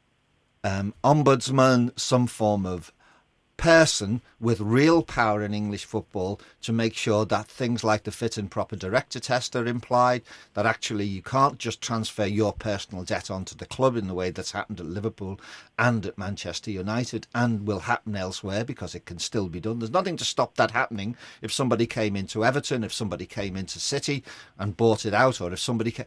um, ombudsman, some form of person with real power in English football to make sure that things like the fit and proper director test are implied, that actually you can't just transfer your personal debt onto the club in the way that's happened at Liverpool and at Manchester United and will happen elsewhere because it can still be done. There's nothing to stop that happening if somebody came into Everton, if somebody came into City and bought it out, or if somebody came...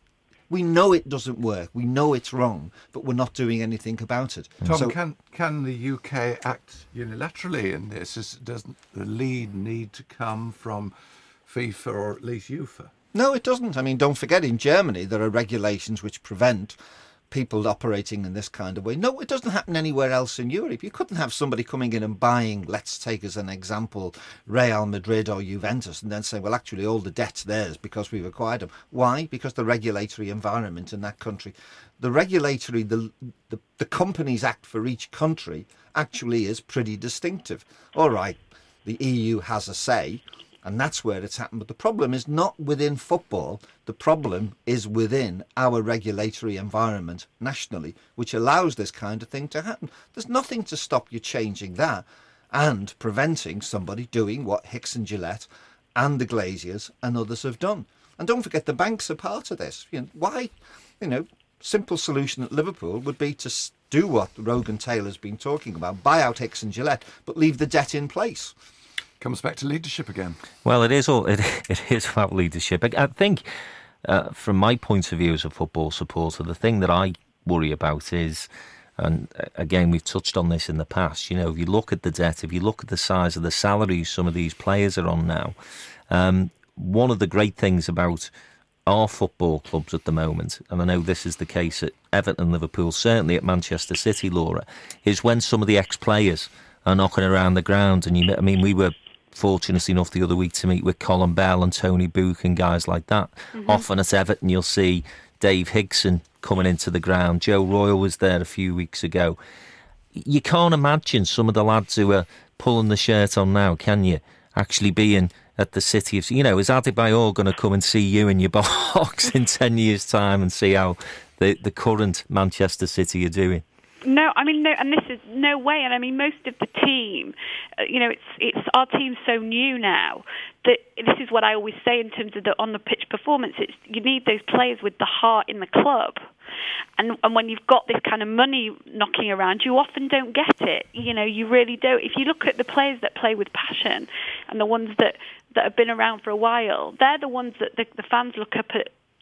We know it doesn't work. We know it's wrong, but we're not doing anything about it. Tom, so, can can the U K act unilaterally in this? Is, doesn't the lead need to come from FIFA or at least UEFA? No, it doesn't. I mean, don't forget, in Germany, there are regulations which prevent people operating in this kind of way. No, it doesn't happen anywhere else in Europe. You couldn't have somebody coming in and buying, let's take as an example, Real Madrid or Juventus, and then say, well, actually, all the debt's theirs because we've acquired them. Why? Because the regulatory environment in that country, the regulatory, the, the, the Companies Act for each country actually is pretty distinctive. All right, the E U has a say, and that's where it's happened. But the problem is not within football. The problem is within our regulatory environment nationally, which allows this kind of thing to happen. There's nothing to stop you changing that and preventing somebody doing what Hicks and Gillette and the Glaziers and others have done. And don't forget, the banks are part of this. You know, why, you know, simple solution at Liverpool would be to do what Rogan Taylor's been talking about, buy out Hicks and Gillette, but leave the debt in place. Comes back to leadership again. Well, it is all it, it is about leadership. I, I think, uh, from my point of view as a football supporter, the thing that I worry about is, and again, we've touched on this in the past. You know, if you look at the debt, if you look at the size of the salaries some of these players are on now, um, one of the great things about our football clubs at the moment, and I know this is the case at Everton, Liverpool, certainly at Manchester City, Laura, is when some of the ex-players are knocking around the ground. And you, I mean, we were fortunate enough the other week to meet with Colin Bell and Tony Book and guys like that. Mm-hmm. Often at Everton you'll see Dave Higson coming into the ground. Joe Royle was there a few weeks ago. You can't imagine some of the lads who are pulling the shirt on now, can you, actually being at the City of... You know, is Adebayor going to come and see you in your box in ten years' time and see how the, the current Manchester City are doing? No, I mean, no, and this is no way. And I mean, most of the team, uh, you know, it's it's our team's so new now that this is what I always say in terms of the on the pitch performance. It's you need those players with the heart in the club, and and when you've got this kind of money knocking around, you often don't get it. You know, you really don't. If you look at the players that play with passion, and the ones that that have been around for a while, they're the ones that the, the fans look up at.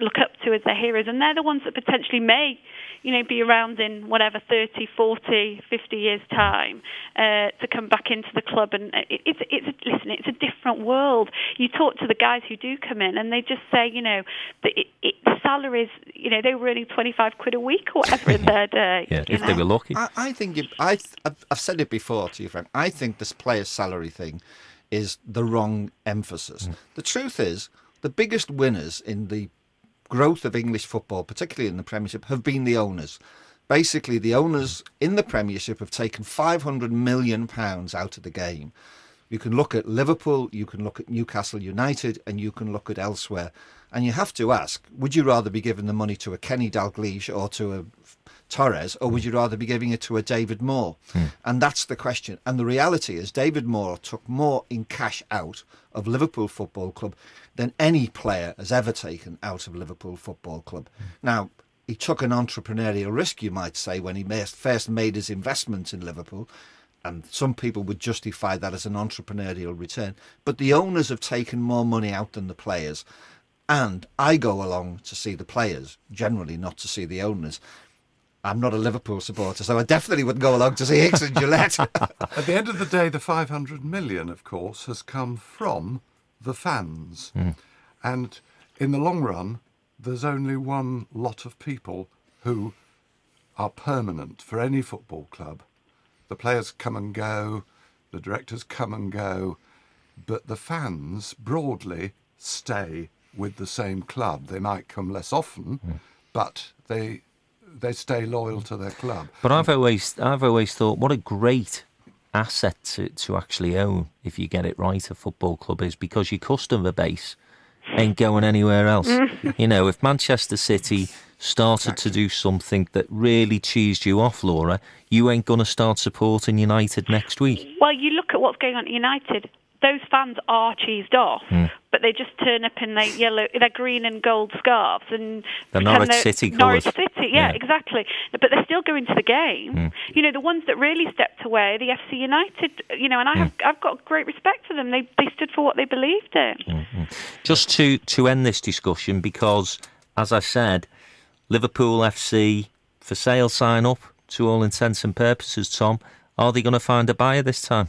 look up to as their heroes, and they're the ones that potentially may, you know, be around in whatever thirty, forty, fifty years time uh, to come back into the club. And it, it's it's a, listen, it's a different world. You talk to the guys who do come in, and they just say, you know, that it, it, the salaries, you know, they were earning twenty-five quid a week or whatever in their day. Yeah, if know? they were lucky. I, I think you, I I've said it before to you, Frank. I think this player salary thing is the wrong emphasis. Mm. The truth is, the biggest winners in the growth of English football, particularly in the Premiership, have been the owners. Basically, the owners in the Premiership have taken five hundred million pounds out of the game. You can look at Liverpool, you can look at Newcastle United, and you can look at elsewhere. And you have to ask, would you rather be giving the money to a Kenny Dalglish or to a Torres, or would you rather be giving it to a David Moore? Hmm. And that's the question. And the reality is David Moore took more in cash out of Liverpool Football Club than any player has ever taken out of Liverpool Football Club. Hmm. Now, he took an entrepreneurial risk, you might say, when he first made his investment in Liverpool. And some people would justify that as an entrepreneurial return. But the owners have taken more money out than the players. And I go along to see the players, generally not to see the owners. I'm not a Liverpool supporter, so I definitely wouldn't go along to see Hicks and Gillette. At the end of the day, the five hundred million, of course, has come from the fans. Mm. And in the long run, there's only one lot of people who are permanent for any football club. The players come and go, the directors come and go, but the fans broadly stay with the same club. They might come less often, mm. but they... they stay loyal to their club. But I've always I've always thought what a great asset to, to actually own, if you get it right, a football club is, because your customer base ain't going anywhere else. You know, if Manchester City started exactly. to do something that really cheesed you off, Laura, you ain't going to start supporting United next week. Well, you look at what's going on at United. Those fans are cheesed off, mm. but they just turn up in their yellow, their green and gold scarves and the Norwich City Norwich colours. City, yeah, yeah, exactly. But they're still going to the game. Mm. You know, the ones that really stepped away, the F C United. You know, and I mm. have, I've got great respect for them. They they stood for what they believed in. Mm-hmm. Just to to end this discussion, because as I said, Liverpool F C for sale sign up to all intents and purposes. Tom, are they going to find a buyer this time?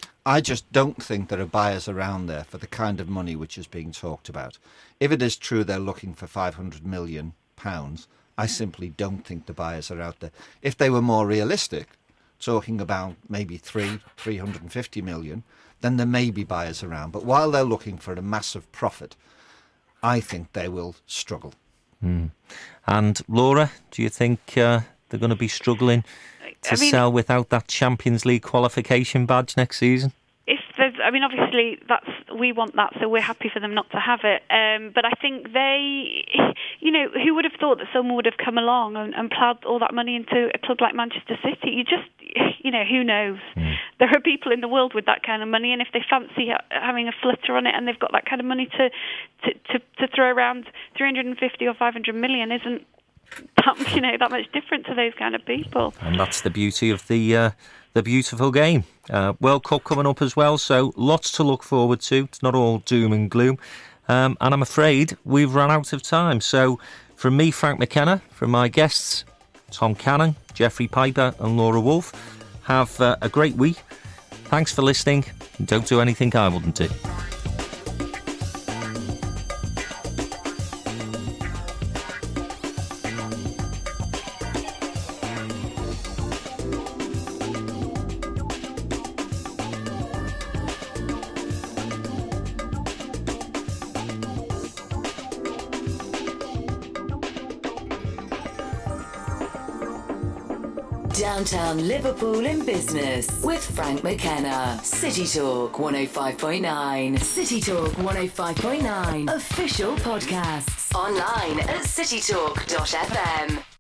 I just don't think there are buyers around there for the kind of money which is being talked about. If it is true they're looking for five hundred million pounds, I simply don't think the buyers are out there. If they were more realistic, talking about maybe three, three hundred fifty million, then there may be buyers around. But while they're looking for a massive profit, I think they will struggle. Mm. And Laura, do you think uh, they're going to be struggling to I mean, sell without that Champions League qualification badge next season? If there's, I mean, obviously that's we want that, so we're happy for them not to have it. Um, but I think they, you know, who would have thought that someone would have come along and, and ploughed all that money into a club like Manchester City? You just, you know, who knows? Mm. There are people in the world with that kind of money, and if they fancy ha- having a flutter on it, and they've got that kind of money to to, to, to throw around, three hundred fifty or five hundred million isn't that, you know, that much different to those kind of people. And that's the beauty of the uh, the beautiful game. Uh, World Cup coming up as well, so lots to look forward to. It's not all doom and gloom. Um, and I'm afraid we've run out of time. So from me, Frank McKenna, from my guests, Tom Cannon, Geoffrey Piper and Laura Wolf, have uh, a great week. Thanks for listening. And don't do anything I wouldn't do. Downtown Liverpool in Business with Frank McKenna. City Talk one oh five point nine. City Talk one oh five point nine. Official podcasts. Online at city talk dot f m.